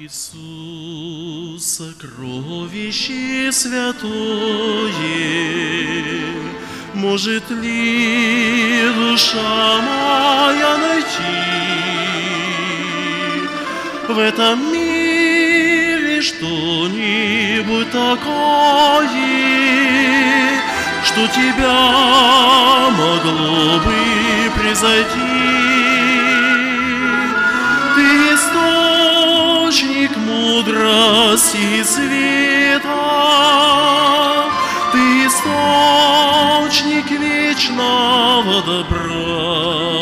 Иисус, сокровище святое, может ли душа моя найти в этом мире что-нибудь такое, что тебя могло бы превзойти? Ты источник мудрости и света, ты источник вечного добра.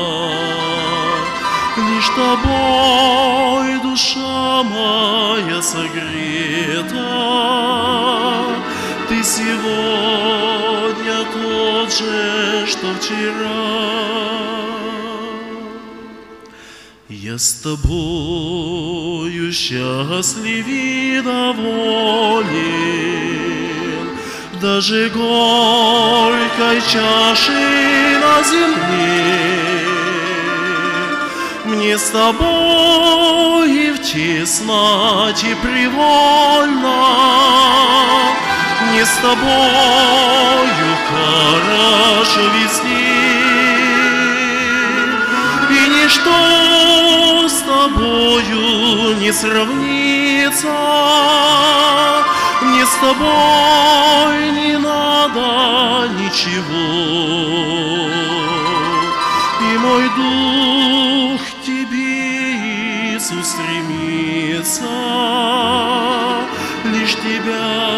Лишь тобой душа моя согрета, ты сегодня тот же, что вчера. Я с тобою счастлив и доволен, даже горькой чаши на земле. Мне с тобой и в тесноте привольно, мне с тобою хорошо везде, и ничто с тобою не сравнится. Мне с тобой не надо ничего, и мой дух к тебе, Иисус, стремится, лишь тебя